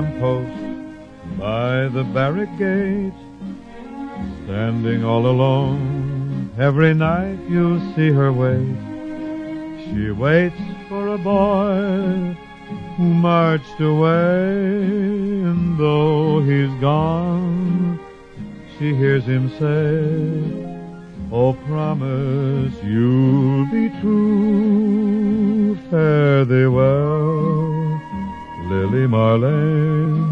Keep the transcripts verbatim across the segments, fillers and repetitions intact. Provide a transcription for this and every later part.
lamppost by the barrack gate, standing all alone. Every night you see her wait. She waits for a boy who marched away, and though he's gone, she hears him say, "Oh, promise you'll be true, fare thee well, Lily Marlene,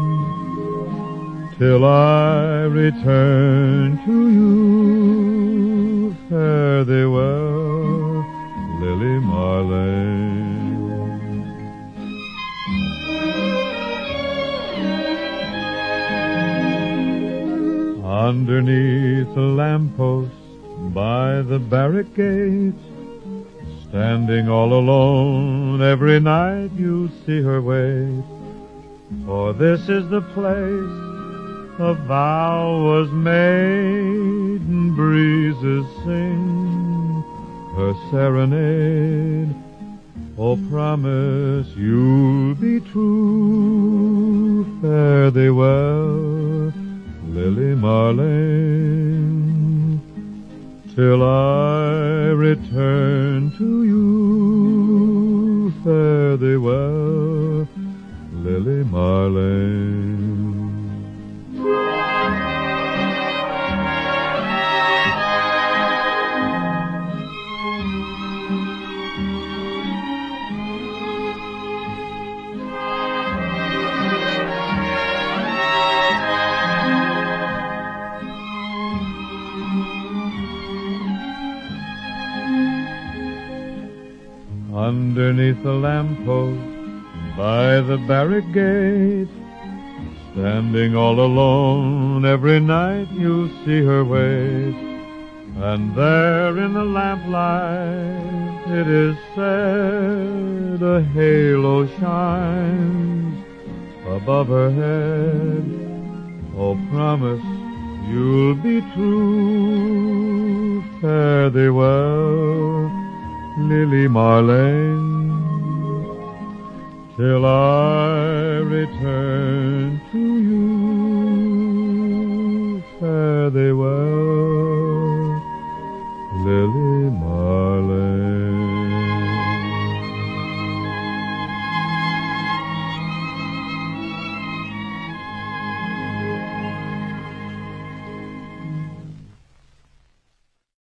till I return to you, fare thee well, Lily Marlene." Underneath a lamppost by the barrack gate, standing all alone, every night you see her wait. For this is the place a vow was made, and breezes sing her serenade. Oh, promise you'll be true, fare thee well, Lily Marlene, till I return to you, fare thee well, Lily Marlene. Underneath the lamppost by the barrack gate, standing all alone, every night you see her wait. And there in the lamplight it is said a halo shines above her head. Oh, promise you'll be true, fare thee well, Lily Marlene, till I return to